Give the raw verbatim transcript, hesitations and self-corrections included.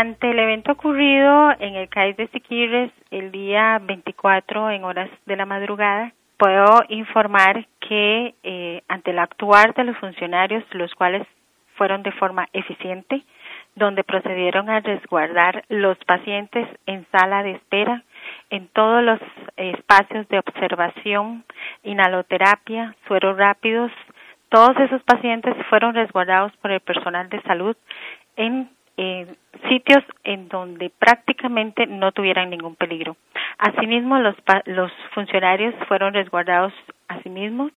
ante el evento ocurrido en el C A I de Siquirres el día veinticuatro en horas de la madrugada, puedo informar que eh, ante el actuar de los funcionarios, los cuales fueron de forma eficiente, donde procedieron a resguardar los pacientes en sala de espera, en todos los espacios de observación, inhaloterapia, sueros rápidos, todos esos pacientes fueron resguardados por el personal de salud en eh, sitios en donde prácticamente no tuvieran ningún peligro. Asimismo, los, los funcionarios fueron resguardados asimismo